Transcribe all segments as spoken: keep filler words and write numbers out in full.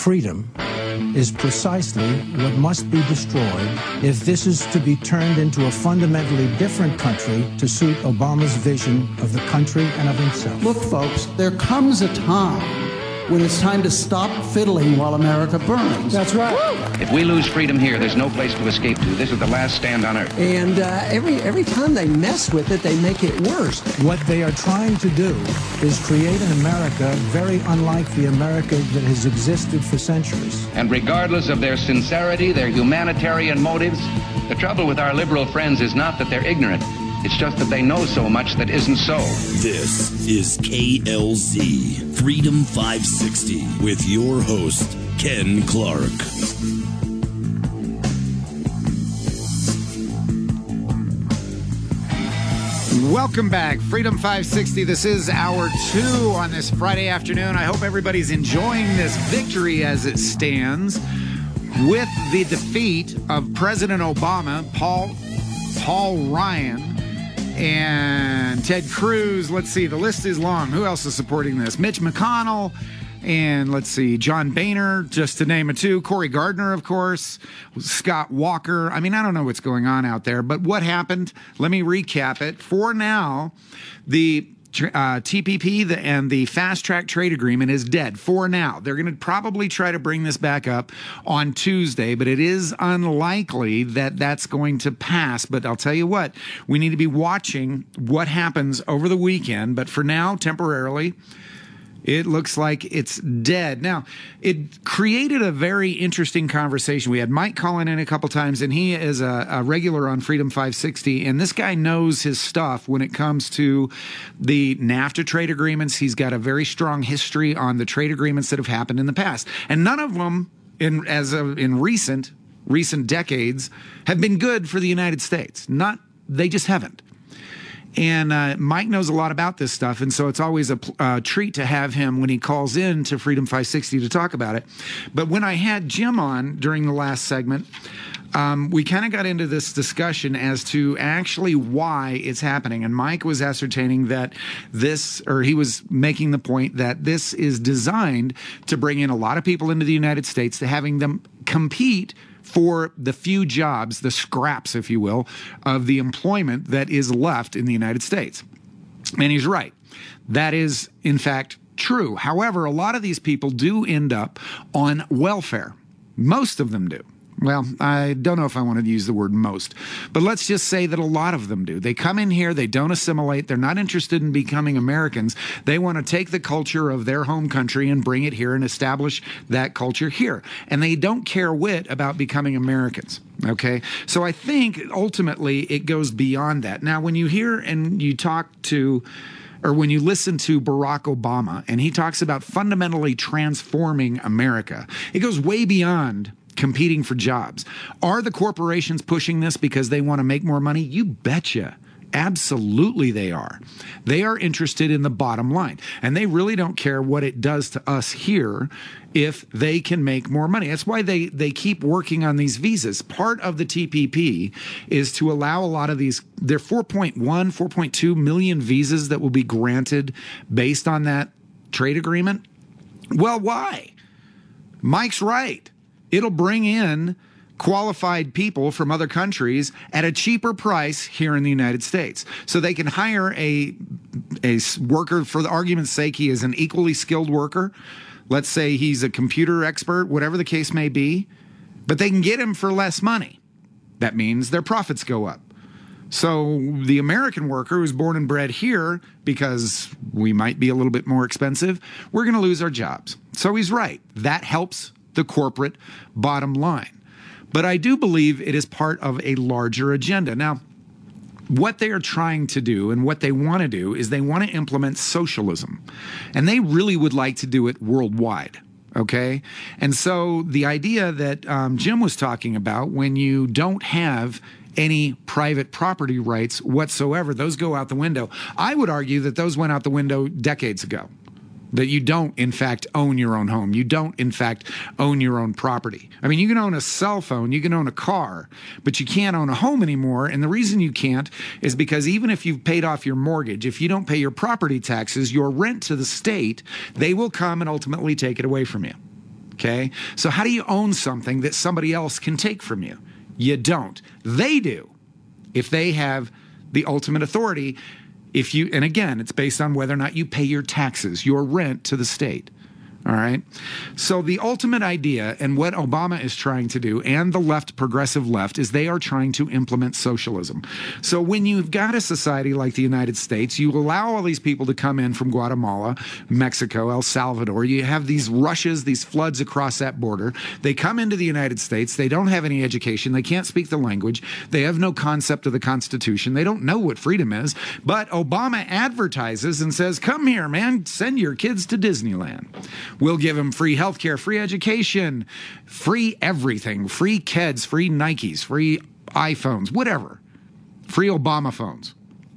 freedom is precisely what must be destroyed if this is to be turned into a fundamentally different country to suit Obama's vision of the country and of himself. Look, folks, there comes a time when it's time to stop fiddling while America burns. That's right. Woo! If we lose freedom here, there's no place to escape to. This is the last stand on earth. And uh, every every time they mess with it, they make it worse. What they are trying to do is create an America very unlike the America that has existed for centuries. And regardless of their sincerity, their humanitarian motives, the trouble with our liberal friends is not that they're ignorant. It's just that they know so much that isn't so. This is K L Z Freedom five sixty with your host, Ken Clark. Welcome back. Freedom five sixty. This is hour two on this Friday afternoon. I hope everybody's enjoying this victory as it stands with the defeat of President Obama, Paul, Paul Ryan, and Ted Cruz. Let's see, the list is long. Who else is supporting this? Mitch McConnell, and let's see, John Boehner, just to name a two. Cory Gardner, of course. Scott Walker. I mean, I don't know what's going on out there, but what happened? Let me recap it. For now, the Uh, T P P the, and the fast track trade agreement is dead for now. They're going to probably try to bring this back up on Tuesday, but it is unlikely that that's going to pass. But I'll tell you what, we need to be watching what happens over the weekend. But for now, temporarily, it looks like it's dead. Now, it created a very interesting conversation. We had Mike calling in a couple times, and he is a, a regular on Freedom five sixty, and this guy knows his stuff when it comes to the NAFTA trade agreements. He's got a very strong history on the trade agreements that have happened in the past, and none of them, in as of, in recent recent decades, have been good for the United States. Not, they just haven't. And uh, Mike knows a lot about this stuff, and so it's always a uh, treat to have him when he calls in to Freedom five sixty to talk about it. But when I had Jim on during the last segment, um, we kind of got into this discussion as to actually why it's happening. And Mike was ascertaining that this, or he was making the point that this is designed to bring in a lot of people into the United States, to having them compete for the few jobs, the scraps, if you will, of the employment that is left in the United States. And he's right. That is, in fact, true. However, a lot of these people do end up on welfare. Most of them do. Well, I don't know if I want to use the word most, but let's just say that a lot of them do. They come in here, they don't assimilate, they're not interested in becoming Americans. They want to take the culture of their home country and bring it here and establish that culture here. And they don't care a whit about becoming Americans. Okay, so I think ultimately it goes beyond that. Now, when you hear and you talk to, or when you listen to Barack Obama, and he talks about fundamentally transforming America, it goes way beyond competing for jobs. Are the corporations pushing this because they want to make more money? You betcha. Absolutely they are. They are interested in the bottom line, and they really don't care what it does to us here if they can make more money. That's why they, they keep working on these visas. Part of the T P P is to allow a lot of these, there are four point one, four point two million visas that will be granted based on that trade agreement. Well, why? Mike's right. It'll bring in qualified people from other countries at a cheaper price here in the United States. So they can hire a, a worker, for the argument's sake, he is an equally skilled worker. Let's say he's a computer expert, whatever the case may be, but they can get him for less money. That means their profits go up. So the American worker who's born and bred here, because we might be a little bit more expensive, we're going to lose our jobs. So he's right. That helps the corporate bottom line. But I do believe it is part of a larger agenda. Now, what they are trying to do and what they want to do is they want to implement socialism. And they really would like to do it worldwide. Okay? And so the idea that um, Jim was talking about, when you don't have any private property rights whatsoever, those go out the window. I would argue that those went out the window decades ago. That you don't, in fact, own your own home. You don't, in fact, own your own property. I mean, you can own a cell phone, you can own a car, but you can't own a home anymore. And the reason you can't is because even if you've paid off your mortgage, if you don't pay your property taxes, your rent to the state, they will come and ultimately take it away from you. Okay? So how do you own something that somebody else can take from you? You don't. They do. If they have the ultimate authority, if you, and again, it's based on whether or not you pay your taxes, your rent to the state. All right. So the ultimate idea and what Obama is trying to do, and the left, progressive left, is they are trying to implement socialism. So when you've got a society like the United States, you allow all these people to come in from Guatemala, Mexico, El Salvador. You have these rushes, these floods across that border. They come into the United States. They don't have any education. They can't speak the language. They have no concept of the Constitution. They don't know what freedom is. But Obama advertises and says, come here, man, send your kids to Disneyland. We'll give them free healthcare, free education, free everything, free kids, free Nikes, free iPhones, whatever, free Obama phones.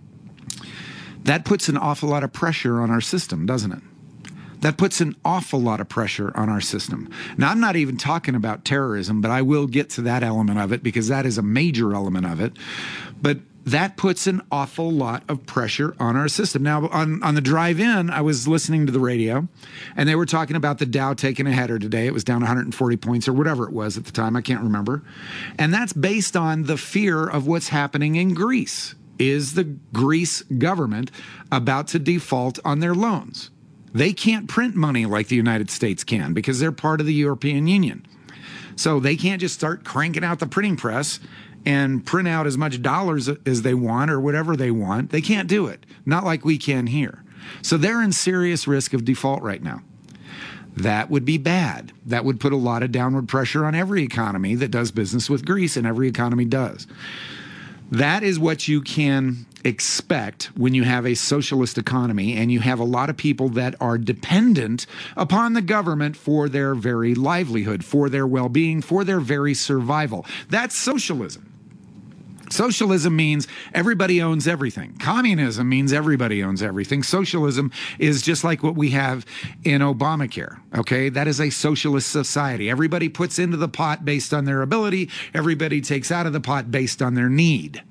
That puts an awful lot of pressure on our system, doesn't it? That puts an awful lot of pressure on our system. Now, I'm not even talking about terrorism, but I will get to that element of it because that is a major element of it. But that puts an awful lot of pressure on our system. Now, on, on the drive in, I was listening to the radio, and they were talking about the Dow taking a header today. It was down one hundred forty points or whatever it was at the time. I can't remember. And that's based on the fear of what's happening in Greece. Is the Greece government about to default on their loans? They can't print money like the United States can because they're part of the European Union. So they can't just start cranking out the printing press and print out as much dollars as they want or whatever they want. They can't do it. Not like we can here. So they're in serious risk of default right now. That would be bad. That would put a lot of downward pressure on every economy that does business with Greece, and every economy does. That is what you can expect when you have a socialist economy and you have a lot of people that are dependent upon the government for their very livelihood, for their well-being, for their very survival. That's socialism. Socialism means everybody owns everything. Communism means everybody owns everything. Socialism is just like what we have in Obamacare, okay? That is a socialist society. Everybody puts into the pot based on their ability. Everybody takes out of the pot based on their need.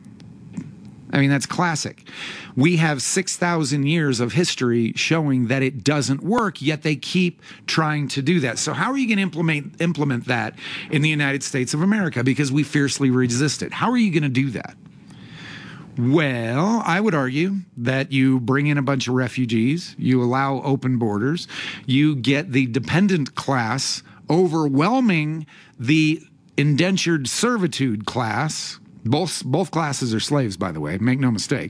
I mean, that's classic. We have six thousand years of history showing that it doesn't work, yet they keep trying to do that. So how are you going to implement implement that in the United States of America? Because we fiercely resist it. How are you going to do that? Well, I would argue that you bring in a bunch of refugees, you allow open borders, you get the dependent class overwhelming the indentured servitude class. Both, both classes are slaves, by the way, make no mistake.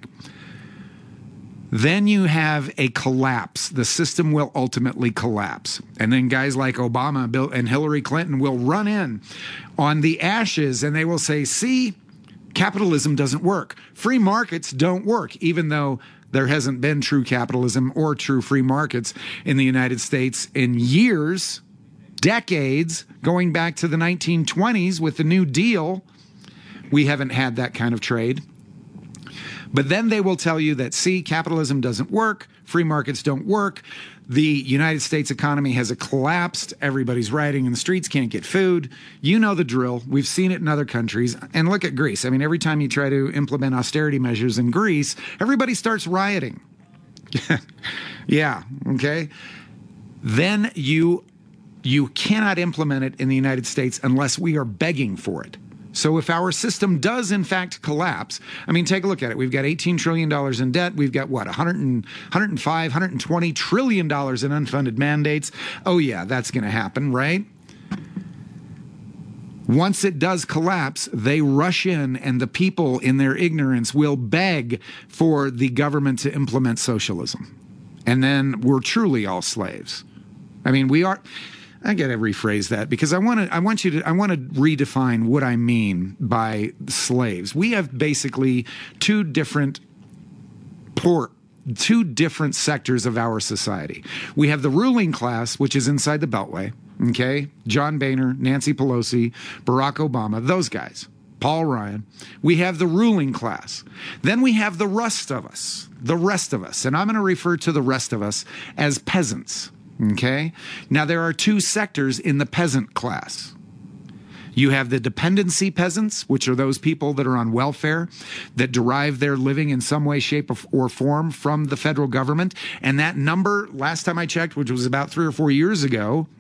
Then you have a collapse. The system will ultimately collapse. And then guys like Obama, Bill, and Hillary Clinton will run in on the ashes and they will say, see, capitalism doesn't work. Free markets don't work, even though there hasn't been true capitalism or true free markets in the United States in years, decades, going back to the nineteen twenties with the New Deal. We haven't had that kind of trade. But then they will tell you that, see, capitalism doesn't work, free markets don't work, the United States economy has collapsed, everybody's rioting in the streets, can't get food. You know the drill. We've seen it in other countries. And look at Greece. I mean, every time you try to implement austerity measures in Greece, everybody starts rioting. Yeah, okay? Then you, you cannot implement it in the United States unless we are begging for it. So if our system does, in fact, collapse, I mean, take a look at it. We've got eighteen trillion dollars in debt. We've got, what, one hundred, one hundred five, one hundred twenty trillion dollars in unfunded mandates. Oh, yeah, that's going to happen, right? Once it does collapse, they rush in, and the people in their ignorance will beg for the government to implement socialism. And then we're truly all slaves. I mean, we are... I got to rephrase that because I want to. I want you to. I want to redefine what I mean by slaves. We have basically two different poor, two different sectors of our society. We have the ruling class, which is inside the Beltway. Okay, John Boehner, Nancy Pelosi, Barack Obama, those guys, Paul Ryan. We have the ruling class. Then we have the rest of us. The rest of us, and I'm going to refer to the rest of us as peasants. Okay. Now, there are two sectors in the peasant class. You have the dependency peasants, which are those people that are on welfare, that derive their living in some way, shape, or form from the federal government. And that number, last time I checked, which was about three or four years ago,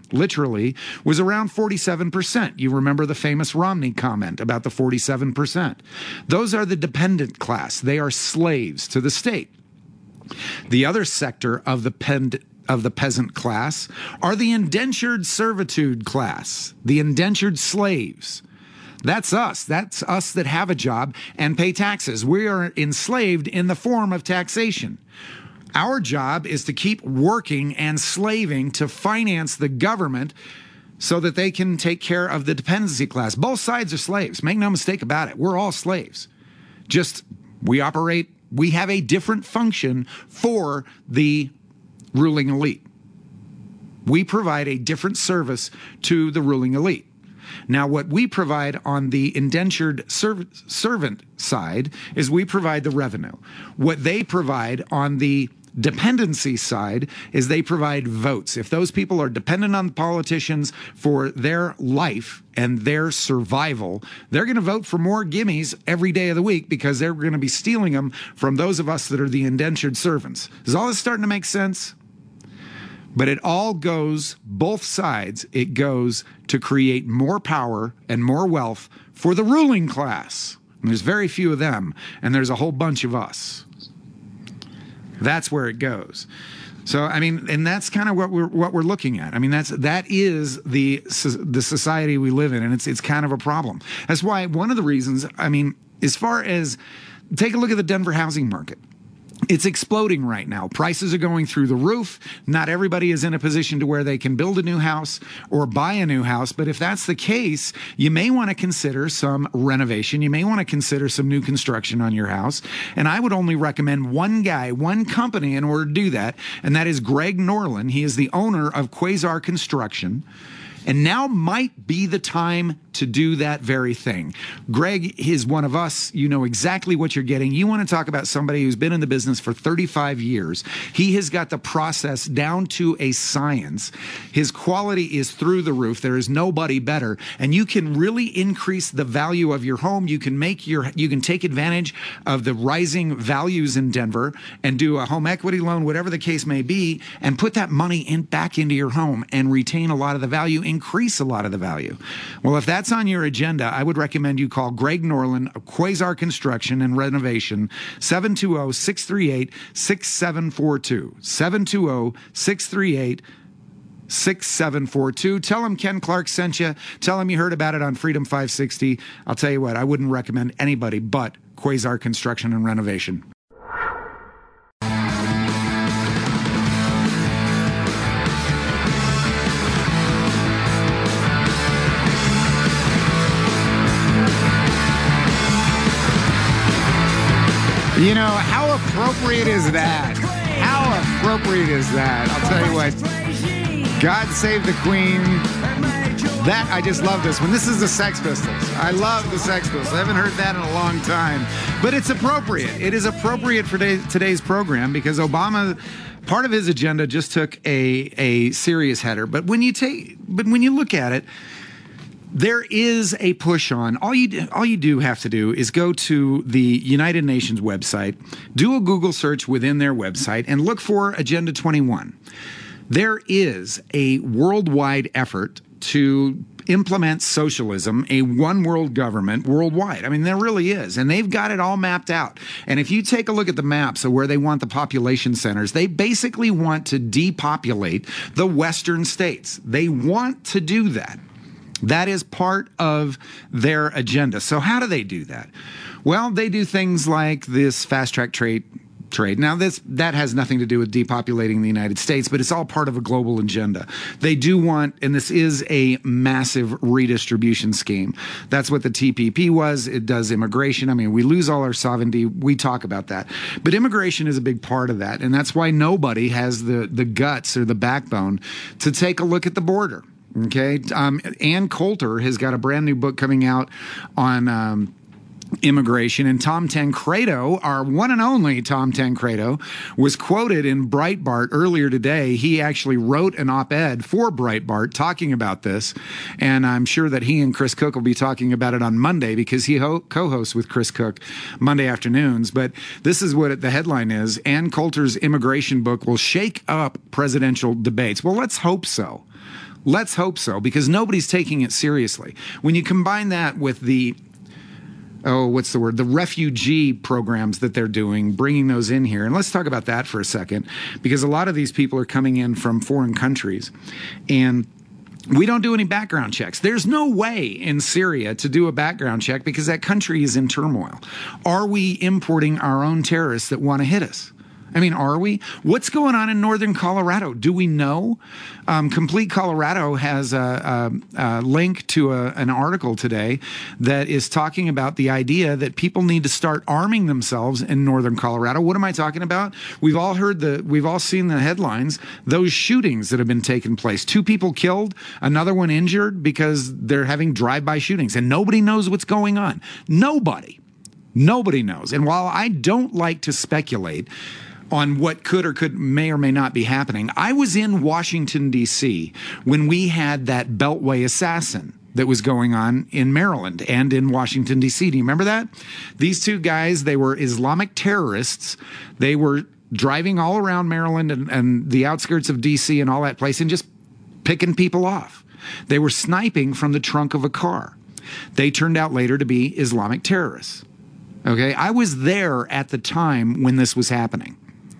literally, was around forty-seven percent. You remember the famous Romney comment about the forty-seven percent. Those are the dependent class. They are slaves to the state. The other sector of the pend of the peasant class are the indentured servitude class, the indentured slaves. That's us. That's us that have a job and pay taxes. We are enslaved in the form of taxation. Our job is to keep working and slaving to finance the government so that they can take care of the dependency class. Both sides are slaves. Make no mistake about it. We're all slaves. Just we operate, we have a different function for the ruling elite. We provide a different service to the ruling elite. Now, what we provide on the indentured serv servant side is we provide the revenue. What they provide on the dependency side is they provide votes. If those people are dependent on politicians for their life and their survival, they're going to vote for more gimmies every day of the week because they're going to be stealing them from those of us that are the indentured servants. Is all this starting to make sense? But it all goes, both sides, it goes to create more power and more wealth for the ruling class. And there's very few of them, and there's a whole bunch of us. That's where it goes. So, I mean, and that's kind of what we're what we're looking at. I mean, that's that is the the society we live in, and it's it's kind of a problem. That's why one of the reasons, I mean, as far as take a look at the Denver housing market. It's exploding right now. Prices are going through the roof. Not everybody is in a position to where they can build a new house or buy a new house. But if that's the case, you may want to consider some renovation. You may want to consider some new construction on your house. And I would only recommend one guy, one company in order to do that. And that is Greg Norlin. He is the owner of Quasar Construction. And now might be the time to do that very thing. Greg is one of us. You know exactly what you're getting. You want to talk about somebody who's been in the business for thirty-five years. He has got the process down to a science. His quality is through the roof. There is nobody better. And you can really increase the value of your home. You can make your, you can take advantage of the rising values in Denver and do a home equity loan, whatever the case may be, and put that money in back into your home and retain a lot of the value, increase a lot of the value. Well, if that's on your agenda, I would recommend you call Greg Norlin of Quasar Construction and Renovation, seven two zero, six three eight, six seven four two, seven two zero, six three eight, six seven four two. Tell him Ken Clark sent you. Tell him you heard about it on Freedom five sixty. I'll tell you what, I wouldn't recommend anybody but Quasar Construction and Renovation. You know, how appropriate is that? How appropriate is that? I'll tell you what. God Save the Queen. That, I just love this one. This is the Sex Pistols. I love the Sex Pistols. I haven't heard that in a long time. But it's appropriate. It is appropriate for today's program because Obama, part of his agenda just took a, a serious header. But when you take, but when you look at it, there is a push on. All you all you do have to do is go to the United Nations website, do a Google search within their website, and look for Agenda twenty-one. There is a worldwide effort to implement socialism, a one world government worldwide. I mean, there really is. And they've got it all mapped out. And if you take a look at the maps of where they want the population centers, they basically want to depopulate the Western states. They want to do that. That is part of their agenda. So how do they do that? Well, they do things like this fast-track trade. Trade. Now, this that has nothing to do with depopulating the United States, but it's all part of a global agenda. They do want, and this is a massive redistribution scheme. That's what the T P P was. It does immigration. I mean, we lose all our sovereignty. We talk about that. But immigration is a big part of that, and that's why nobody has the, the guts or the backbone to take a look at the border. Okay, um, Ann Coulter has got a brand new book coming out on um, immigration, and Tom Tancredo, our one and only Tom Tancredo, was quoted in Breitbart earlier today. He actually wrote an op-ed for Breitbart talking about this, and I'm sure that he and Chris Cook will be talking about it on Monday because he ho- co-hosts with Chris Cook Monday afternoons. But this is what the headline is: Ann Coulter's immigration book will shake up presidential debates. Well, let's hope so. Let's hope so, because nobody's taking it seriously. When you combine that with the oh, what's the word? The refugee programs that they're doing, bringing those in here. And let's talk about that for a second, because a lot of these people are coming in from foreign countries, and we don't do any background checks. There's no way in Syria to do a background check because that country is in turmoil. Are we importing our own terrorists that want to hit us? I mean, are we? What's going on in northern Colorado? Do we know? Um, Complete Colorado has a, a, a link to a, an article today that is talking about the idea that people need to start arming themselves in northern Colorado. What am I talking about? We've all heard the, we've all seen the headlines, those shootings that have been taking place. Two people killed, another one injured because they're having drive-by shootings, and nobody knows what's going on. Nobody. Nobody knows. And while I don't like to speculate on what could or could may or may not be happening, I was in Washington, D C when we had that Beltway assassin that was going on in Maryland and in Washington, D C. Do you remember that? These two guys, they were Islamic terrorists. They were driving all around Maryland and, and the outskirts of D C and all that place and just picking people off. They were sniping from the trunk of a car. They turned out later to be Islamic terrorists. Okay, I was there at the time when this was happening.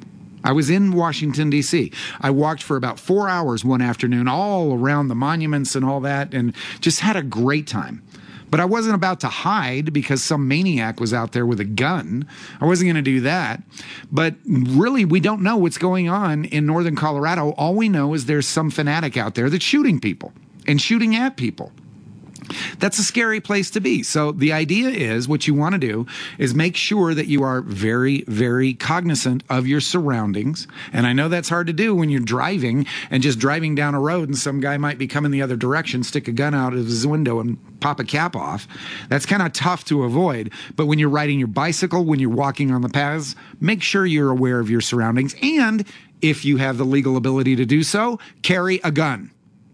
I was in Washington, D C. I walked for about four hours one afternoon all around the monuments and all that and just had a great time. But I wasn't about to hide because some maniac was out there with a gun. I wasn't going to do that. But really, we don't know what's going on in northern Colorado. All we know is there's some fanatic out there that's shooting people and shooting at people. That's a scary place to be. So the idea is, what you want to do is make sure that you are very, very cognizant of your surroundings. And I know that's hard to do when you're driving and just driving down a road and some guy might be coming the other direction, stick a gun out of his window and pop a cap off. That's kind of tough to avoid. But when you're riding your bicycle, when you're walking on the paths, make sure you're aware of your surroundings. And if you have the legal ability to do so, carry a gun.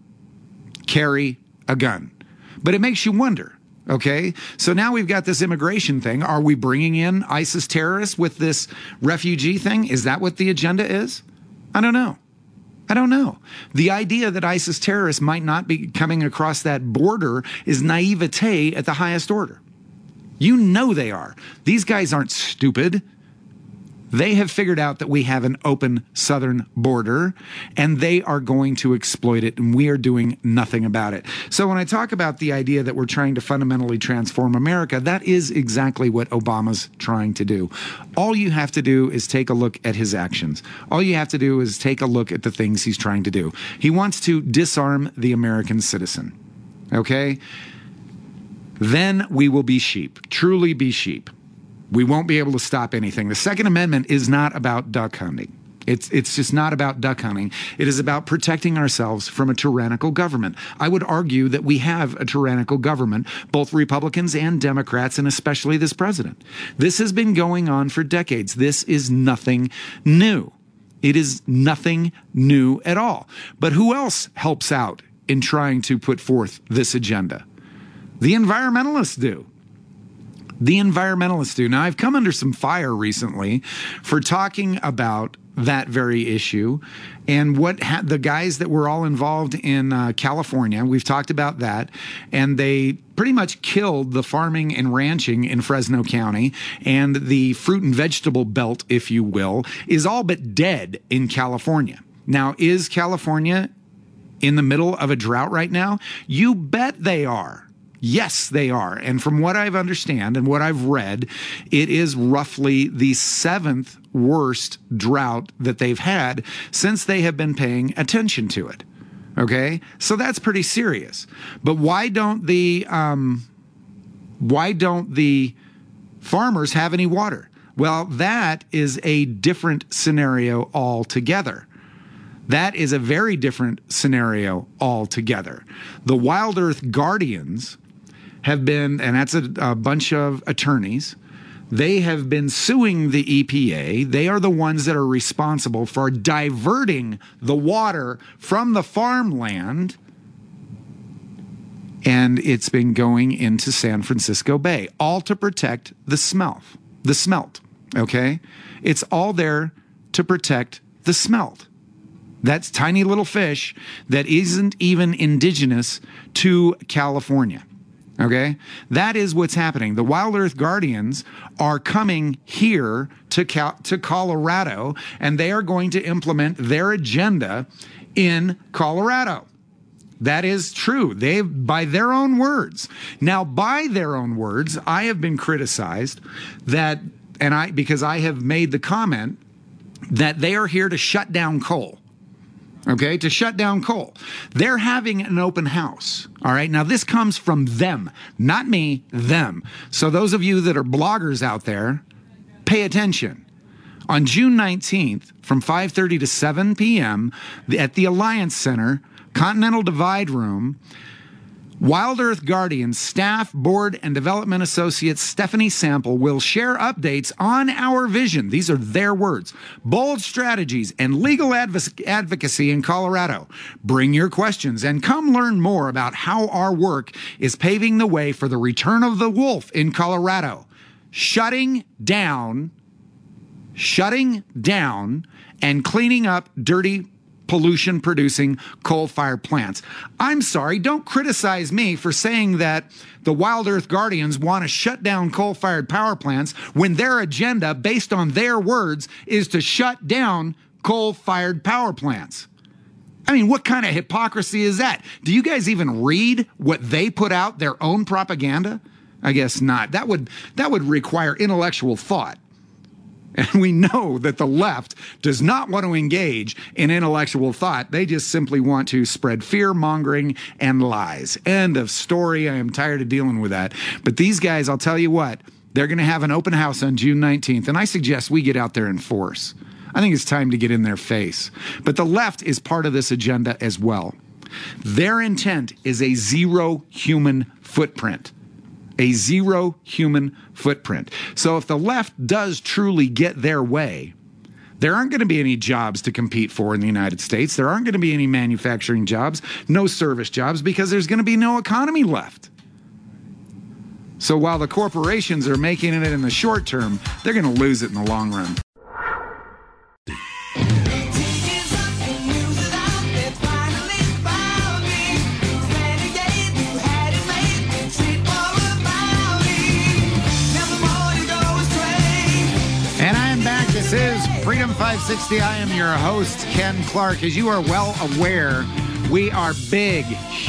Carry a gun. But it makes you wonder, okay? So now we've got this immigration thing. Are we bringing in ISIS terrorists with this refugee thing? Is that what the agenda is? I don't know. I don't know. The idea that ISIS terrorists might not be coming across that border is naivete at the highest order. You know they are. These guys aren't stupid. They have figured out that we have an open southern border, and they are going to exploit it, and we are doing nothing about it. So when I talk about the idea that we're trying to fundamentally transform America, that is exactly what Obama's trying to do. All you have to do is take a look at his actions. All you have to do is take a look at the things he's trying to do. He wants to disarm the American citizen, okay? Then we will be sheep, truly be sheep. We won't be able to stop anything. The Second Amendment is not about duck hunting. It's it's just not about duck hunting. It is about protecting ourselves from a tyrannical government. I would argue that we have a tyrannical government, both Republicans and Democrats, and especially this president. This has been going on for decades. This is nothing new. It is nothing new at all. But who else helps out in trying to put forth this agenda? The environmentalists do. The environmentalists do. Now, I've come under some fire recently for talking about that very issue and what ha- the guys that were all involved in uh, California, we've talked about that, and they pretty much killed the farming and ranching in Fresno County, and the fruit and vegetable belt, if you will, is all but dead in California. Now, is California in the middle of a drought right now? You bet they are. Yes, they are. And from what I've understand and what I've read, it is roughly the seventh worst drought that they've had since they have been paying attention to it. Okay? So that's pretty serious. But why don't the um, why don't the farmers have any water? Well, that is a different scenario altogether. That is a very different scenario altogether. The Wild Earth Guardians have been, and that's a, a bunch of attorneys, they have been suing the E P A. They are the ones that are responsible for diverting the water from the farmland, and it's been going into San Francisco Bay, all to protect the smelt. The smelt, okay? It's all there to protect the smelt. That's tiny little fish that isn't even indigenous to California. Okay? That is what's happening. The Wild Earth Guardians are coming here to Cal- to Colorado, and they are going to implement their agenda in Colorado. That is true. They, by their own words. Now, by their own words, I have been criticized that, and I, because I have made the comment that they are here to shut down coal. Okay, to shut down coal. They're having an open house. All right, now this comes from them, not me, them. So those of you that are bloggers out there, pay attention. On June nineteenth, from five thirty to seven p.m. at the Alliance Center, Continental Divide Room, Wild Earth Guardians staff, board, and development associate Stephanie Sample will share updates on our vision. These are their words. Bold strategies and legal adv- advocacy in Colorado. Bring your questions and come learn more about how our work is paving the way for the return of the wolf in Colorado. Shutting down, shutting down, and cleaning up dirty pollution-producing coal-fired plants. I'm sorry, don't criticize me for saying that the Wild Earth Guardians want to shut down coal-fired power plants when their agenda, based on their words, is to shut down coal-fired power plants. I mean, what kind of hypocrisy is that? Do you guys even read what they put out, their own propaganda? I guess not. That would, that would require intellectual thought. And we know that the left does not want to engage in intellectual thought. They just simply want to spread fear-mongering and lies. End of story. I am tired of dealing with that. But these guys, I'll tell you what, they're going to have an open house on June nineteenth, and I suggest we get out there in force. I think it's time to get in their face. But the left is part of this agenda as well. Their intent is a zero human footprint. A zero human footprint. So if the left does truly get their way, there aren't going to be any jobs to compete for in the United States. There aren't going to be any manufacturing jobs, no service jobs, because there's going to be no economy left. So while the corporations are making it in the short term, they're going to lose it in the long run. This is Freedom five sixty. I am your host, Ken Clark. As you are well aware, we are big,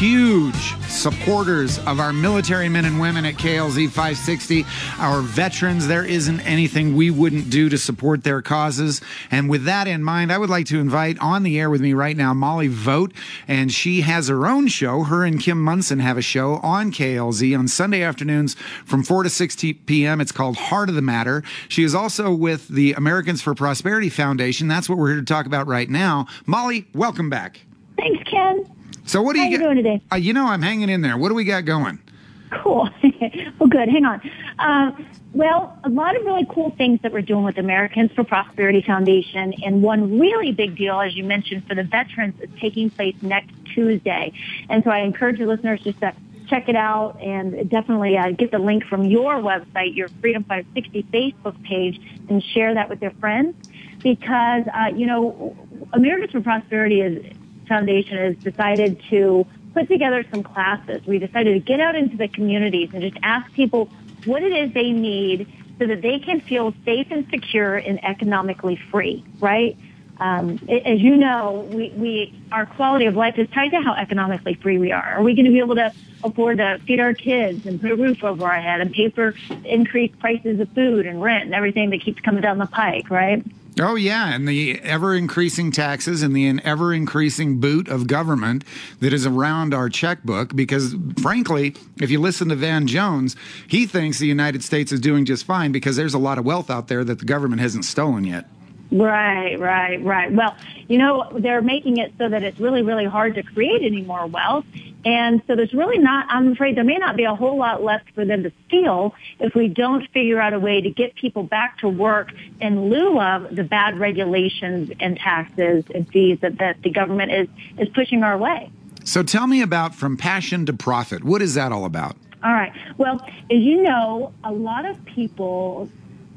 huge supporters of our military men and women at K L Z five sixty. Our veterans, there isn't anything we wouldn't do to support their causes. And with that in mind, I would like to invite on the air with me right now Molly Vogt, and she has her own show. Her and Kim Munson have a show on K L Z on Sunday afternoons from four to six p.m. It's called Heart of the Matter. She is also with the Americans for Prosperity Foundation. That's what we're here to talk about right now. Molly, welcome back. Thanks, Ken. So what do How you, you got, doing today? Uh, you know, I'm hanging in there. What do we got going? Cool. Well, good. Hang on. Uh, well, a lot of really cool things that we're doing with Americans for Prosperity Foundation, and one really big deal, as you mentioned, for the veterans is taking place next Tuesday. And so I encourage your listeners just to check it out and definitely uh, get the link from your website, your Freedom five sixty Facebook page, and share that with their friends because, uh, you know, Americans for Prosperity is Foundation has decided to put together some classes. We decided to get out into the communities and just ask people what it is they need so that they can feel safe and secure and economically free, right? Um, as you know, we, we our quality of life is tied to how economically free we are. Are we going to be able to afford to feed our kids and put a roof over our head and pay for increased prices of food and rent and everything that keeps coming down the pike, right? Oh, yeah, and the ever-increasing taxes and the ever-increasing boot of government that is around our checkbook because, frankly, if you listen to Van Jones, he thinks the United States is doing just fine because there's a lot of wealth out there that the government hasn't stolen yet. Right, right, right. Well, you know, they're making it so that it's really, really hard to create any more wealth. And so there's really not, I'm afraid there may not be a whole lot left for them to steal if we don't figure out a way to get people back to work in lieu of the bad regulations and taxes and fees that, that the government is, is pushing our way. So tell me about From Passion to Profit. What is that all about? All right. Well, as you know, a lot of people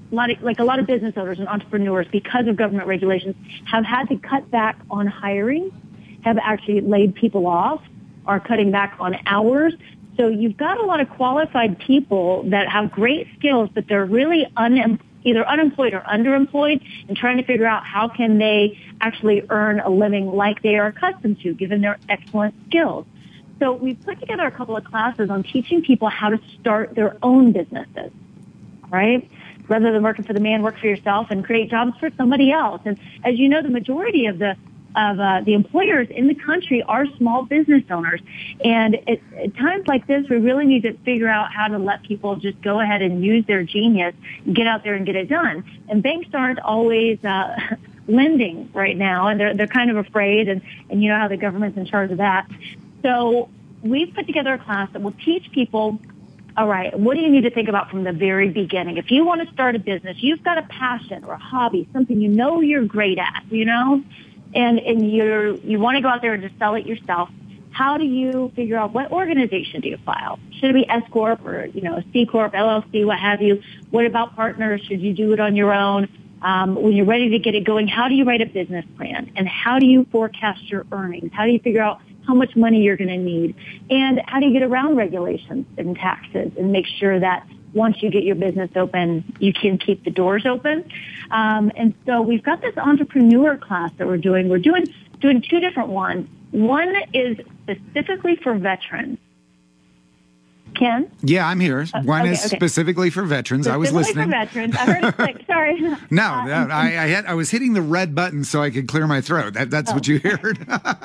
a lot of, like a lot of business owners and entrepreneurs, because of government regulations, have had to cut back on hiring, have actually laid people off, are cutting back on hours. So you've got a lot of qualified people that have great skills, but they're really un- either unemployed or underemployed, and trying to figure out how can they actually earn a living like they are accustomed to, given their excellent skills. So we've put together a couple of classes on teaching people how to start their own businesses, right? Rather than working for the man, work for yourself and create jobs for somebody else. And as you know, the majority of the of uh, the employers in the country are small business owners. And it, at times like this, we really need to figure out how to let people just go ahead and use their genius and get out there and get it done. And banks aren't always uh, lending right now, and they're they're kind of afraid, and, and you know how the government's in charge of that. So we've put together a class that will teach people, all right, what do you need to think about from the very beginning? If you want to start a business, you've got a passion or a hobby, something you know you're great at, you know, and, and you're, you want to go out there and just sell it yourself. How do you figure out what organization do you file? Should it be S Corp or, you know, C Corp, L L C, what have you? What about partners? Should you do it on your own? Um, when you're ready to get it going, how do you write a business plan? And how do you forecast your earnings? How do you figure out how much money you're going to need? And how do you get around regulations and taxes and make sure that once you get your business open, you can keep the doors open? Um, and so we've got this entrepreneur class that we're doing. We're doing doing two different ones. One is specifically for veterans. Ken? Yeah, I'm here. One okay, is okay. specifically for veterans. I was listening. For veterans. I heard it click. Sorry. No, Uh, no I, I had I was hitting the red button so I could clear my throat. That, that's Oh. what you heard.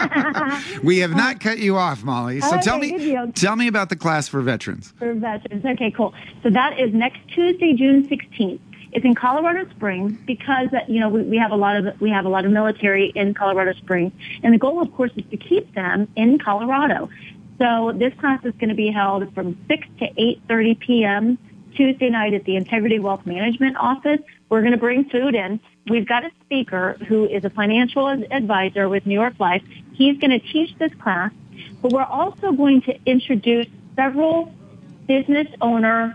We have not cut you off, Molly. So Okay, tell good me, deal. tell me about the class for veterans. For veterans. Okay, cool. So that is next Tuesday, June sixteenth. It's in Colorado Springs because, you know, we, we have a lot of we have a lot of military in Colorado Springs, and the goal, of course, is to keep them in Colorado. So this class is going to be held from six to eight thirty p.m. Tuesday night at the Integrity Wealth Management office. We're going to bring food in. We've got a speaker who is a financial advisor with New York Life. He's going to teach this class, but we're also going to introduce several business owner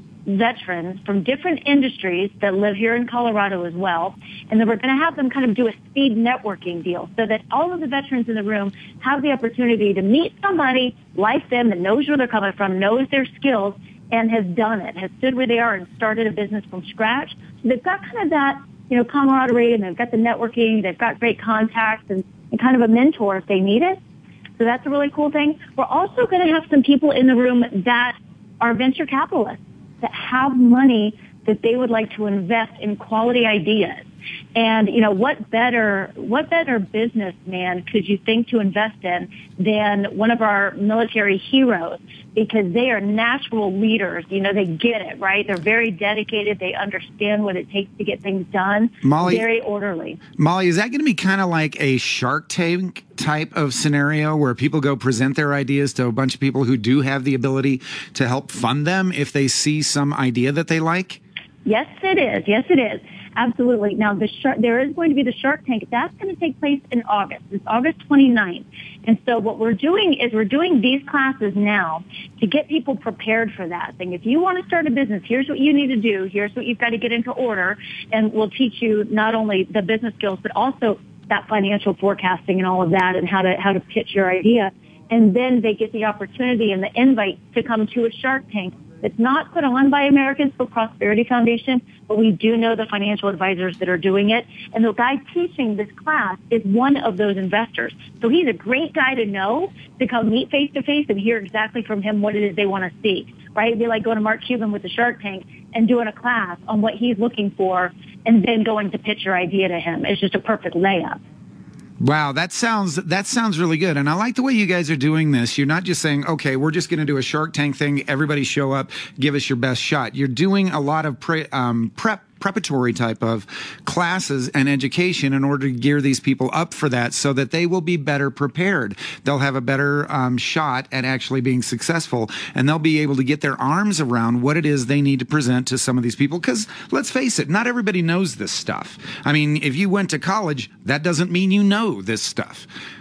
veterans from different industries that live here in Colorado as well. And then we're going to have them kind of do a speed networking deal so that all of the veterans in the room have the opportunity to meet somebody like them that knows where they're coming from, knows their skills, and has done it, has stood where they are and started a business from scratch. So they've got kind of that, you know, camaraderie, and they've got the networking, they've got great contacts, and, and kind of a mentor if they need it. So that's a really cool thing. We're also going to have some people in the room that are venture capitalists, that have money that they would like to invest in quality ideas. And, you know, what better, what better businessman could you think to invest in than one of our military heroes? Because they are natural leaders. You know, they get it, right? They're very dedicated. They understand what it takes to get things done. Molly, very orderly. Molly, is that going to be kind of like a Shark Tank type of scenario where people go present their ideas to a bunch of people who do have the ability to help fund them if they see some idea that they like? Yes, it is. Yes, it is. Absolutely. Now, the shark, there is going to be the Shark Tank. That's going to take place in August. It's August twenty-ninth. And so what we're doing is we're doing these classes now to get people prepared for that thing. If you want to start a business, here's what you need to do. Here's what you've got to get into order. And we'll teach you not only the business skills, but also that financial forecasting and all of that, and how to how to pitch your idea. And then they get the opportunity and the invite to come to a Shark Tank that's not put on by Americans for Prosperity Foundation, but we do know the financial advisors that are doing it. And the guy teaching this class is one of those investors. So he's a great guy to know, to come meet face to face and hear exactly from him what it is they want to see, right? It'd be like going to Mark Cuban with the Shark Tank and doing a class on what he's looking for and then going to pitch your idea to him. It's just a perfect layup. Wow, that sounds that sounds really good. And I like the way you guys are doing this. You're not just saying, okay, we're just going to do a Shark Tank thing. Everybody show up, give us your best shot. You're doing a lot of pre, um, prep. preparatory type of classes and education in order to gear these people up for that so that they will be better prepared. They'll have a better um, shot at actually being successful, and they'll be able to get their arms around what it is they need to present to some of these people. Because let's face it, not everybody knows this stuff. I mean, if you went to college, that doesn't mean you know this stuff.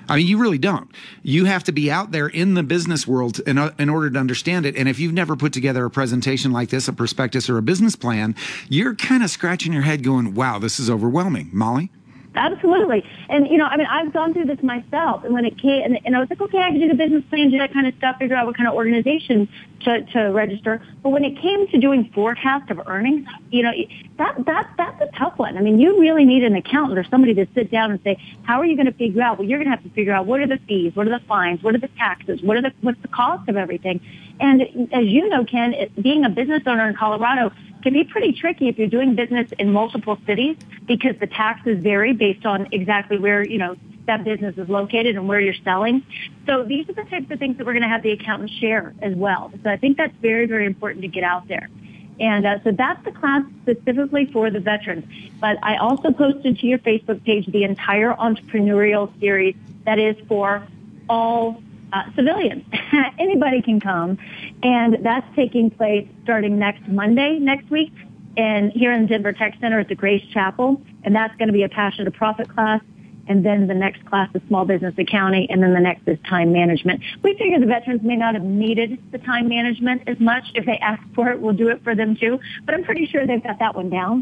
I mean, you really don't. You have to be out there in the business world in, uh, in order to understand it. And if you've never put together a presentation like this, a prospectus or a business plan, you're kind of scratching your head going, wow, this is overwhelming. Molly? Absolutely. And, you know, I mean, I've gone through this myself. And when it came, and, and I was like, okay, I can do the business plan, do that kind of stuff, figure out what kind of organization to, to register. But when it came to doing forecast of earnings, you know, that, that, that's a tough one. I mean, you really need an accountant or somebody to sit down and say, how are you going to figure out? Well, you're going to have to figure out what are the fees, what are the fines, what are the taxes, what are the, what's the cost of everything. And as you know, Ken, it, being a business owner in Colorado can be pretty tricky if you're doing business in multiple cities because the taxes vary based on exactly where, you know, that business is located and where you're selling. So these are the types of things that we're going to have the accountant share as well. So I think that's very, very important to get out there. And uh, so that's the class specifically for the veterans. But I also posted to your Facebook page the entire entrepreneurial series that is for all Uh, civilians. Anybody can come. And that's taking place starting next Monday, next week, and here in the Denver Tech Center at the Grace Chapel. And that's going to be a Passion to Profit class. And then the next class is small business accounting. And then the next is time management. We figure the veterans may not have needed the time management as much. If they ask for it, we'll do it for them too. But I'm pretty sure they've got that one down.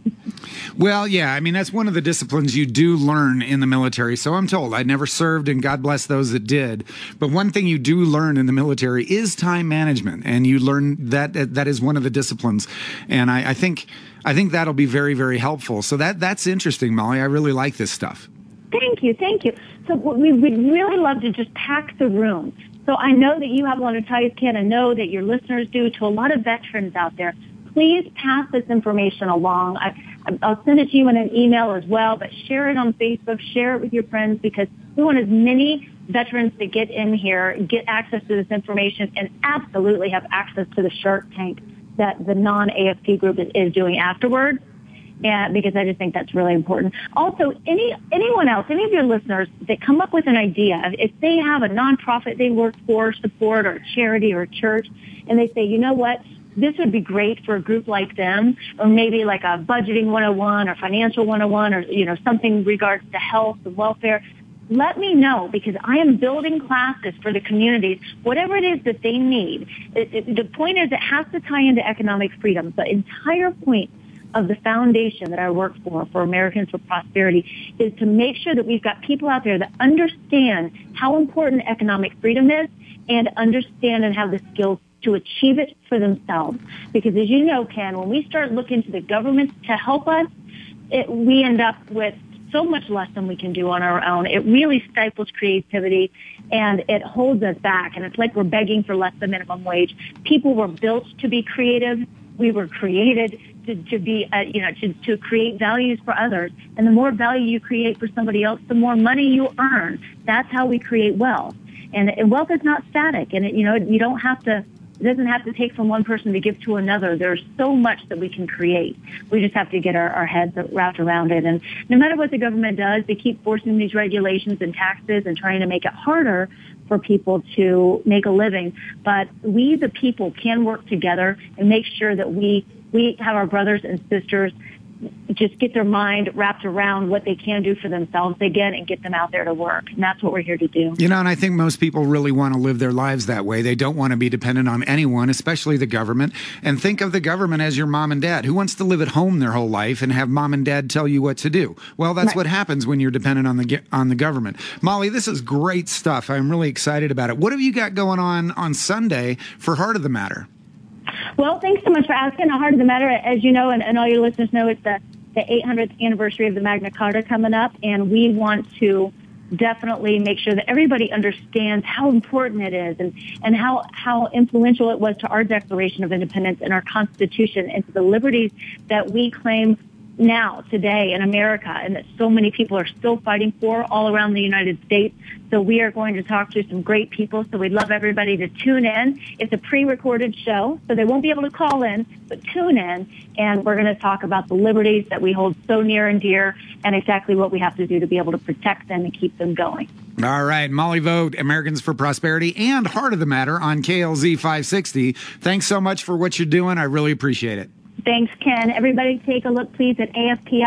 Well, yeah, I mean, that's one of the disciplines you do learn in the military. So I'm told. I never served, and God bless those that did. But one thing you do learn in the military is time management, and you learn that that is one of the disciplines. And I, I think I think that'll be very, very helpful. So that that's interesting, Molly. I really like this stuff. Thank you, thank you. So we would really love to just pack the room. So I know that you have a lot of ties, Ken. I know that your listeners do, to a lot of veterans out there. Please pass this information along. I, I'll send it to you in an email as well, but share it on Facebook, share it with your friends, because we want as many veterans to get in here, get access to this information, and absolutely have access to the Shark Tank that the non-A F P group is, is doing afterwards. Yeah, because I just think that's really important. Also, any anyone else, any of your listeners that come up with an idea, if they have a nonprofit they work for, support, or a charity or a church, and they say, you know what, this would be great for a group like them, or maybe like a budgeting one oh one or financial one oh one, or, you know, something regards to health and welfare. Let me know, because I am building classes for the communities, whatever it is that they need. It, it, the point is, it has to tie into economic freedom. The entire point of the foundation that I work for, for Americans for Prosperity, is to make sure that we've got people out there that understand how important economic freedom is and understand and have the skills to achieve it for themselves. Because as you know, Ken, when we start looking to the government to help us, it, we end up with so much less than we can do on our own. It really stifles creativity, and it holds us back. And it's like we're begging for less than minimum wage. People were built to be creative. We were created to, to be, uh, you know, to, to create values for others. And the more value you create for somebody else, the more money you earn. That's how we create wealth. And, and wealth is not static. And, it, you know, you don't have to, it doesn't have to take from one person to give to another. There's so much that we can create. We just have to get our, our heads wrapped around it. And no matter what the government does, they keep forcing these regulations and taxes and trying to make it harder for people to make a living. But we, the people, can work together and make sure that we, we have our brothers and sisters just get their mind wrapped around what they can do for themselves again and get them out there to work. And that's what we're here to do. You know, and I think most people really want to live their lives that way. They don't want to be dependent on anyone, especially the government. And think of the government as your mom and dad. Who wants to live at home their whole life and have mom and dad tell you what to do? Well, that's right. What happens when you're dependent on the on the government. Molly, this is great stuff. I'm really excited about it. What have you got going on on Sunday for Heart of the Matter? Well, thanks so much for asking. The Heart of the Matter, as you know, and, and all your listeners know, it's the, the eight hundredth anniversary of the Magna Carta coming up, and we want to definitely make sure that everybody understands how important it is and, and how, how influential it was to our Declaration of Independence and our Constitution and to the liberties that we claim now, today in America, and that so many people are still fighting for all around the United States. So we are going to talk to some great people. So we'd love everybody to tune in. It's a pre-recorded show, so they won't be able to call in, but tune in, and we're going to talk about the liberties that we hold so near and dear and exactly what we have to do to be able to protect them and keep them going. All right. Molly Vogt, Americans for Prosperity, and Heart of the Matter on K L Z five sixty. Thanks so much for what you're doing. I really appreciate it. Thanks, Ken. Everybody take a look, please, at A F P F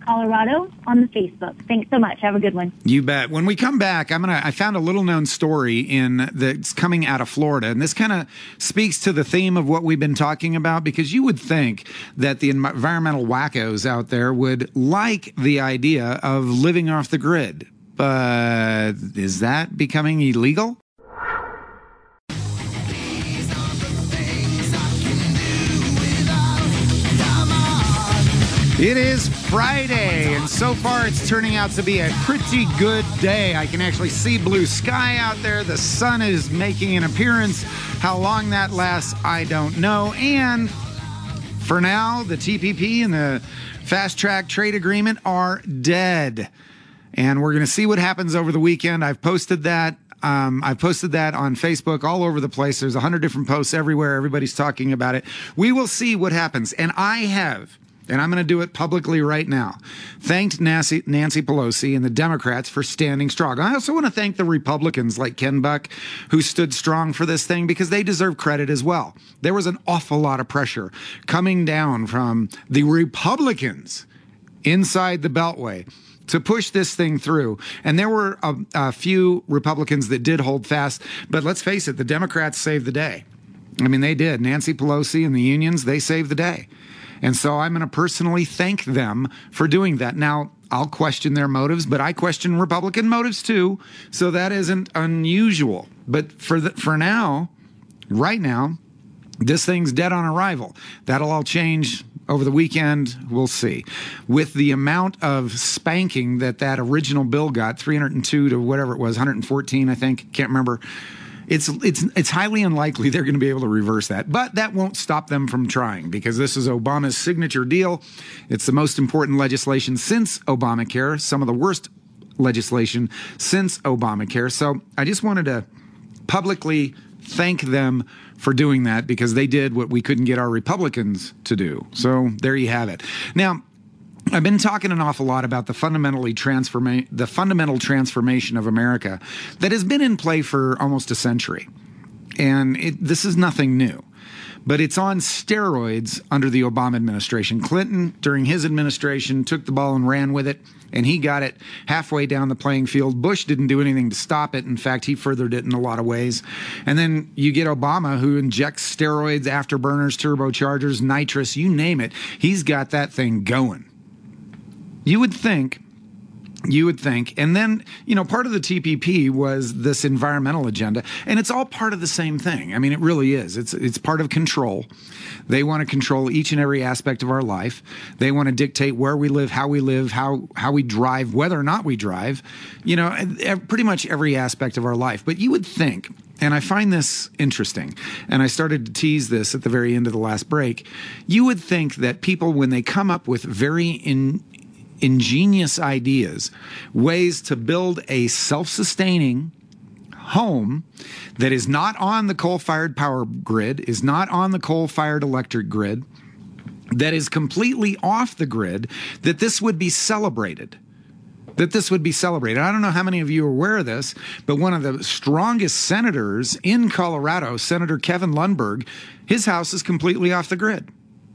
Colorado on the Facebook. Thanks so much. Have a good one. You bet. When we come back, I'm gonna. I found a little known story in that's coming out of Florida, and this kind of speaks to the theme of what we've been talking about. Because you would think that the environmental wackos out there would like the idea of living off the grid, but is that becoming illegal? It is Friday, and so far it's turning out to be a pretty good day. I can actually see blue sky out there. The sun is making an appearance. How long that lasts, I don't know. And for now, the T P P and the Fast Track Trade Agreement are dead. And we're going to see what happens over the weekend. I've posted that. Um, I posted that on Facebook all over the place. There's a hundred different posts everywhere. Everybody's talking about it. We will see what happens. And I have... and I'm going to do it publicly right now, thanked Nancy, Nancy Pelosi and the Democrats for standing strong. I also want to thank the Republicans like Ken Buck, who stood strong for this thing, because they deserve credit as well. There was an awful lot of pressure coming down from the Republicans inside the Beltway to push this thing through. And there were a, a few Republicans that did hold fast. But let's face it, the Democrats saved the day. I mean, they did. Nancy Pelosi and the unions, they saved the day. And so I'm going to personally thank them for doing that. Now, I'll question their motives, but I question Republican motives too. So that isn't unusual. But for the, for now, right now, this thing's dead on arrival. That'll all change over the weekend. We'll see. With the amount of spanking that that original bill got, three hundred two to whatever it was, one hundred fourteen, I think, can't remember. It's it's it's highly unlikely they're going to be able to reverse that. But that won't stop them from trying, because this is Obama's signature deal. It's the most important legislation since Obamacare, some of the worst legislation since Obamacare. So I just wanted to publicly thank them for doing that, because they did what we couldn't get our Republicans to do. So there you have it. Now, I've been talking an awful lot about the fundamentally transforma- the fundamental transformation of America that has been in play for almost a century. And it, this is nothing new, but it's on steroids under the Obama administration. Clinton, during his administration, took the ball and ran with it, and he got it halfway down the playing field. Bush didn't do anything to stop it. In fact, he furthered it in a lot of ways. And then you get Obama, who injects steroids, afterburners, turbochargers, nitrous, you name it. He's got that thing going. You would think, you would think, and then, you know, part of the T P P was this environmental agenda, and it's all part of the same thing. I mean, it really is. It's it's part of control. They want to control each and every aspect of our life. They want to dictate where we live, how we live, how how we drive, whether or not we drive, you know, pretty much every aspect of our life. But you would think, and I find this interesting, and I started to tease this at the very end of the last break, you would think that people, when they come up with very in ingenious ideas, ways to build a self-sustaining home that is not on the coal-fired power grid, is not on the coal-fired electric grid, that is completely off the grid, that this would be celebrated. That this would be celebrated. I don't know how many of you are aware of this, but one of the strongest senators in Colorado, Senator Kevin Lundberg, his house is completely off the grid.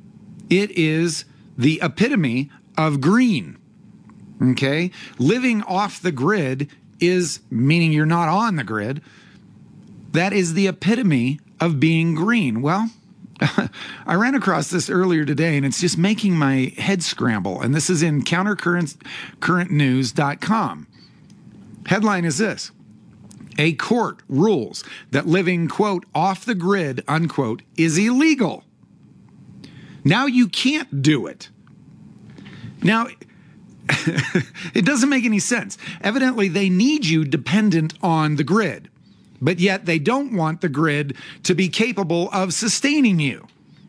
It is the epitome of green. Okay? Living off the grid is, meaning you're not on the grid, that is the epitome of being green. Well, I ran across this earlier today, and it's just making my head scramble. And this is in counter current news dot com. Headline is this: a court rules that living, quote, off the grid, unquote, is illegal. Now you can't do it. Now, it doesn't make any sense. Evidently, they need you dependent on the grid, but yet they don't want the grid to be capable of sustaining you.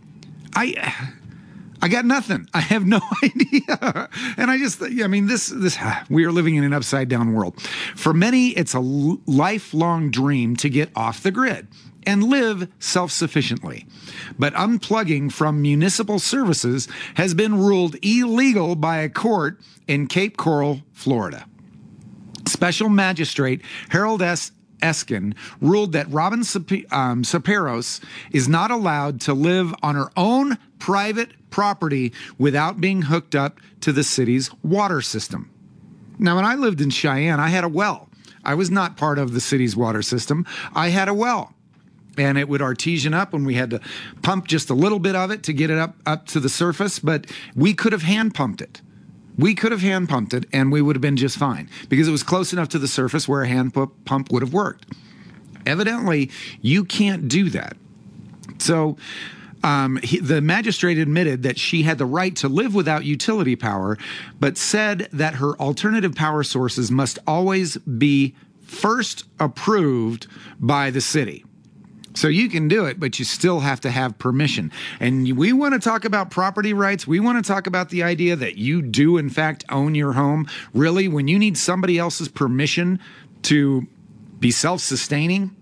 I I got nothing. I have no idea. And I just, I mean, this, this, we are living in an upside down world. For many, it's a lifelong dream to get off the grid and live self-sufficiently. But unplugging from municipal services has been ruled illegal by a court in Cape Coral, Florida. Special Magistrate Harold S. Eskin ruled that Robin Saperos is not allowed to live on her own private property without being hooked up to the city's water system. Now, when I lived in Cheyenne, I had a well. I was not part of the city's water system. I had a well. And it would artesian up, and we had to pump just a little bit of it to get it up, up to the surface, but we could have hand pumped it. We could have hand pumped it, and we would have been just fine because it was close enough to the surface where a hand pump would have worked. Evidently, you can't do that. So um, he, the magistrate admitted that she had the right to live without utility power, but said that her alternative power sources must always be first approved by the city. So you can do it, but you still have to have permission. And we want to talk about property rights. We want to talk about the idea that you do, in fact, own your home. Really, when you need somebody else's permission to be self-sustaining,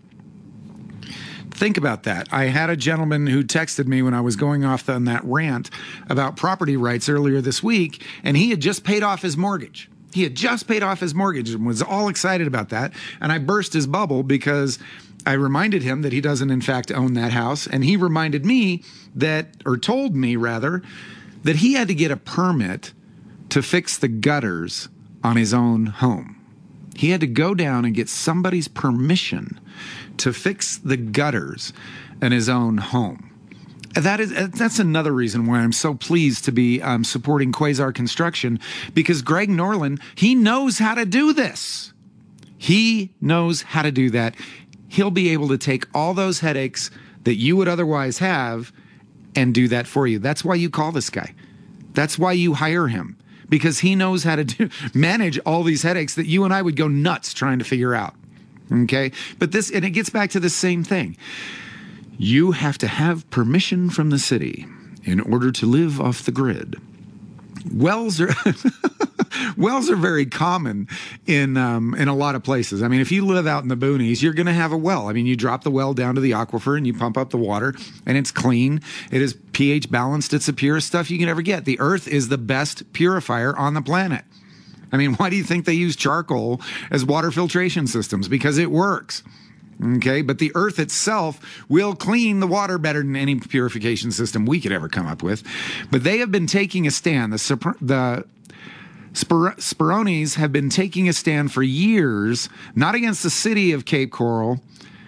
think about that. I had a gentleman who texted me when I was going off on that rant about property rights earlier this week, and he had just paid off his mortgage. He had just paid off his mortgage and was all excited about that. And I burst his bubble because I reminded him that he doesn't, in fact, own that house. And he reminded me that, or told me rather, that he had to get a permit to fix the gutters on his own home. He had to go down and get somebody's permission to fix the gutters in his own home. That is, that's another reason why I'm so pleased to be um, supporting Quasar Construction, because Greg Norland, he knows how to do this. He knows how to do that. He'll be able to take all those headaches that you would otherwise have and do that for you. That's why you call this guy. That's why you hire him, because he knows how to do, manage all these headaches that you and I would go nuts trying to figure out. Okay? But this, and it gets back to the same thing. You have to have permission from the city in order to live off the grid. Wells are wells are very common in um, in a lot of places. I mean, if you live out in the boonies, you're going to have a well. I mean, you drop the well down to the aquifer and you pump up the water, and it's clean. It is pH balanced. It's the purest stuff you can ever get. The earth is the best purifier on the planet. I mean, why do you think they use charcoal as water filtration systems? Because it works. Okay, but the earth itself will clean the water better than any purification system we could ever come up with. But they have been taking a stand. The, the Spir- Spirones have been taking a stand for years, not against the city of Cape Coral,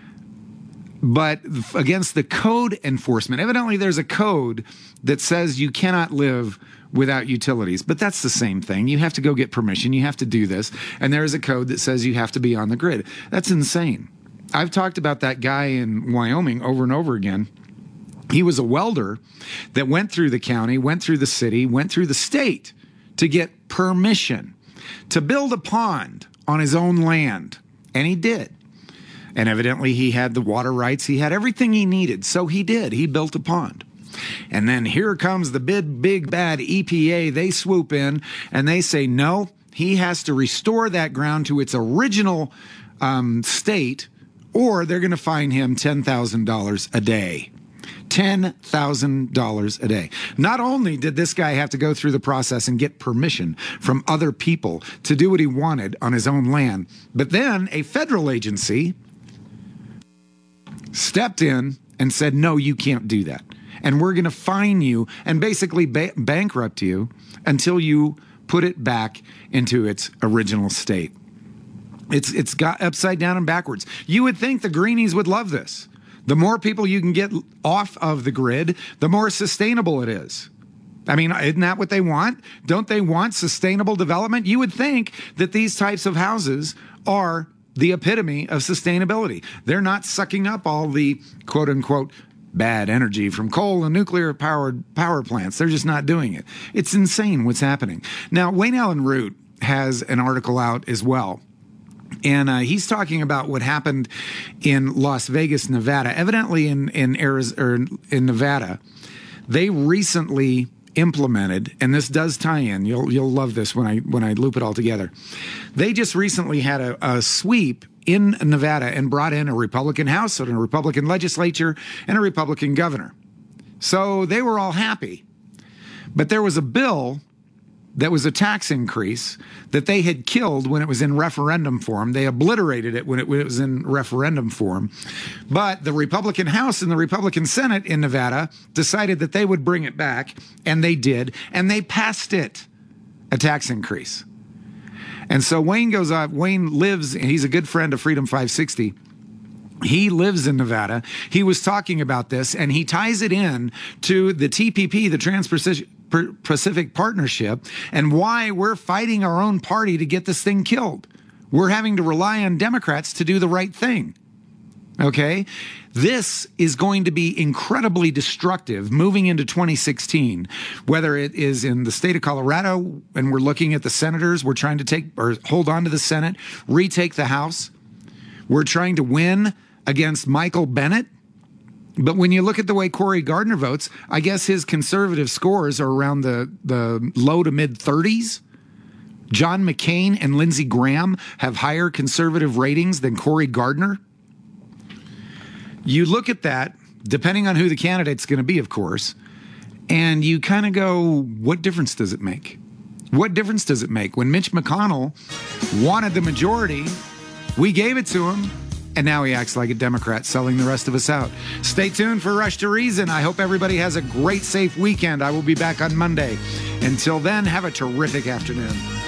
but against the code enforcement. Evidently, there's a code that says you cannot live without utilities, but that's the same thing. You have to go get permission. You have to do this. And there is a code that says you have to be on the grid. That's insane. I've talked about that guy in Wyoming over and over again. He was a welder that went through the county, went through the city, went through the state to get permission to build a pond on his own land. And he did. And evidently he had the water rights. He had everything he needed. So he did. He built a pond. And then here comes the big, big, bad E P A. They swoop in and they say, no, he has to restore that ground to its original um, state, or they're going to fine him ten thousand dollars a day. ten thousand dollars a day. Not only did this guy have to go through the process and get permission from other people to do what he wanted on his own land, but then a federal agency stepped in and said, no, you can't do that. And we're going to fine you and basically ba- bankrupt you until you put it back into its original state. It's it's got upside down and backwards. You would think the greenies would love this. The more people you can get off of the grid, the more sustainable it is. I mean, isn't that what they want? Don't they want sustainable development? You would think that these types of houses are the epitome of sustainability. They're not sucking up all the quote unquote bad energy from coal and nuclear powered power plants. They're just not doing it. It's insane what's happening. Now, Wayne Allen Root has an article out as well. And uh, he's talking about what happened in Las Vegas, Nevada. Evidently, in in Arizona, or in Nevada, they recently implemented, and this does tie in. You'll you'll love this when I when I loop it all together. They just recently had a, a sweep in Nevada and brought in a Republican House and a Republican legislature and a Republican governor. So they were all happy. But there was a bill that was a tax increase that they had killed when it was in referendum form. They obliterated it when it, when it was in referendum form. But the Republican House and the Republican Senate in Nevada decided that they would bring it back, and they did, and they passed it, a tax increase. And so Wayne goes off, Wayne lives, and he's a good friend of Freedom five sixty. He lives in Nevada. He was talking about this, and he ties it in to the T P P, the Trans-Pacific Pacific Partnership, and why we're fighting our own party to get this thing killed. We're having to rely on Democrats to do the right thing. Okay? This is going to be incredibly destructive moving into twenty sixteen, whether it is in the state of Colorado, and we're looking at the senators, we're trying to take or hold on to the Senate, retake the House. We're trying to win against Michael Bennet. But when you look at the way Cory Gardner votes, I guess his conservative scores are around the, the low to mid thirties. John McCain and Lindsey Graham have higher conservative ratings than Cory Gardner. You look at that, depending on who the candidate's going to be, of course, and you kind of go, what difference does it make? What difference does it make? When Mitch McConnell wanted the majority, we gave it to him. And now he acts like a Democrat, selling the rest of us out. Stay tuned for Rush to Reason. I hope everybody has a great, safe weekend. I will be back on Monday. Until then, have a terrific afternoon.